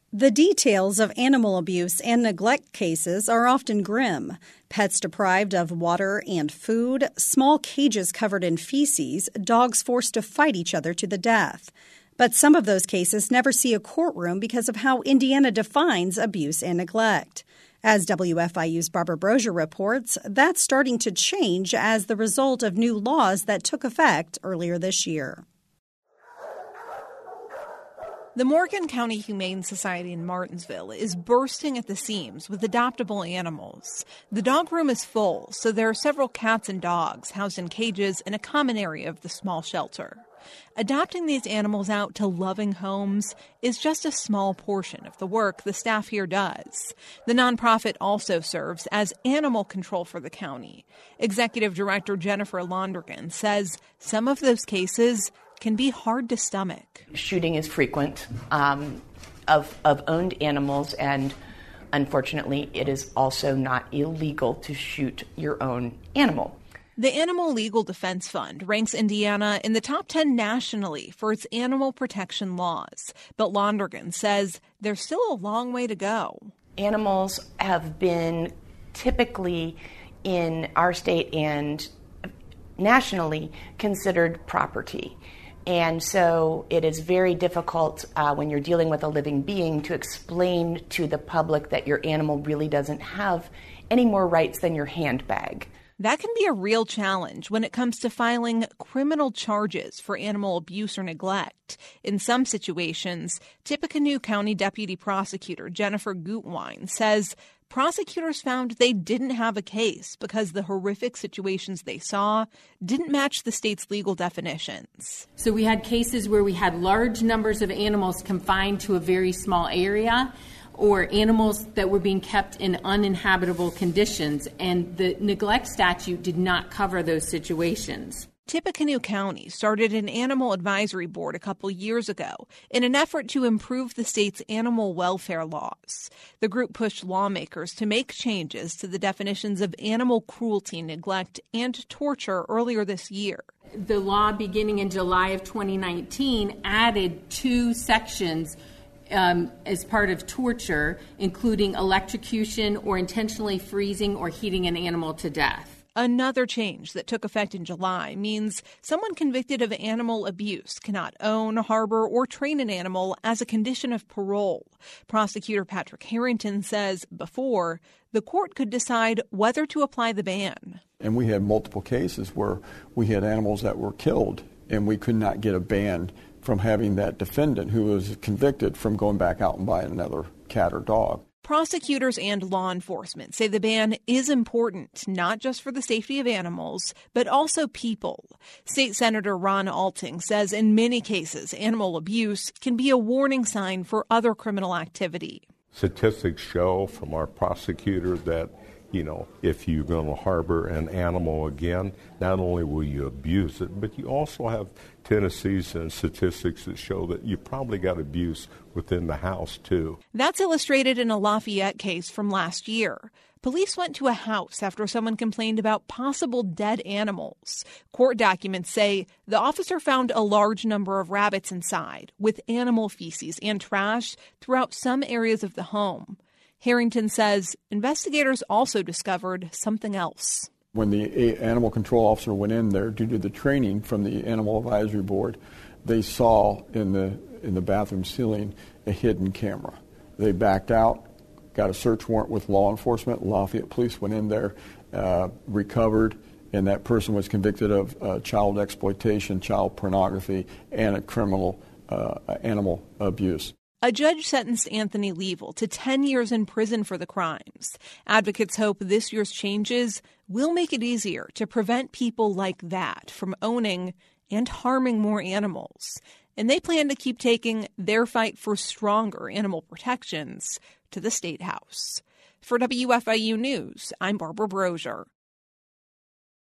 The details of animal abuse and neglect cases are often grim. Pets deprived of water and food, small cages covered in feces, dogs forced to fight each other to the death. But some of those cases never see a courtroom because of how Indiana defines abuse and neglect. As WFIU's Barbara Brosier reports, that's starting to change as the result of new laws that took effect earlier this year. The Morgan County Humane Society in Martinsville is bursting at the seams with adoptable animals. The dog room is full, so there are several cats and dogs housed in cages in a common area of the small shelter. Adopting these animals out to loving homes is just a small portion of the work the staff here does. The nonprofit also serves as animal control for the county. Executive Director Jennifer Londrigan says some of those cases can be hard to stomach. Shooting is frequent of owned animals, and unfortunately, it is also not illegal to shoot your own animal. The Animal Legal Defense Fund ranks Indiana in the top 10 nationally for its animal protection laws. But Londrigan says there's still a long way to go. Animals have been typically in our state and nationally considered property. And so it is very difficult when you're dealing with a living being to explain to the public that your animal really doesn't have any more rights than your handbag. That can be a real challenge when it comes to filing criminal charges for animal abuse or neglect. In some situations, Tippecanoe County Deputy Prosecutor Jennifer Gutwein says prosecutors found they didn't have a case because the horrific situations they saw didn't match the state's legal definitions. So we had cases where we had large numbers of animals confined to a very small area, or animals that were being kept in uninhabitable conditions, and the neglect statute did not cover those situations. Tippecanoe County started an animal advisory board a couple years ago in an effort to improve the state's animal welfare laws. The group pushed lawmakers to make changes to the definitions of animal cruelty, neglect, and torture earlier this year. The law beginning in July of 2019 added 2 sections as part of torture, including electrocution or intentionally freezing or heating an animal to death. Another change that took effect in July means someone convicted of animal abuse cannot own, harbor, or train an animal as a condition of parole. Prosecutor Patrick Harrington says before, the court could decide whether to apply the ban. And we had multiple cases where we had animals that were killed, and we could not get a ban from having that defendant who was convicted from going back out and buying another cat or dog. Prosecutors and law enforcement say the ban is important, not just for the safety of animals, but also people. State Senator Ron Alting says in many cases, animal abuse can be a warning sign for other criminal activity. Statistics show from our prosecutor that if you're going to harbor an animal again, not only will you abuse it, but you also have tendencies and statistics that show that you probably got abuse within the house, too. That's illustrated in a Lafayette case from last year. Police went to a house after someone complained about possible dead animals. Court documents say the officer found a large number of rabbits inside, with animal feces and trash throughout some areas of the home. Harrington says investigators also discovered something else. When the animal control officer went in there due to the training from the Animal Advisory Board, they saw in the bathroom ceiling a hidden camera. They backed out, got a search warrant with law enforcement. Lafayette police went in there, recovered, and that person was convicted of child exploitation, child pornography, and a criminal animal abuse. A judge sentenced Anthony Leavell to 10 years in prison for the crimes. Advocates hope this year's changes will make it easier to prevent people like that from owning and harming more animals. And they plan to keep taking their fight for stronger animal protections to the State House. For WFIU News, I'm Barbara Brosier.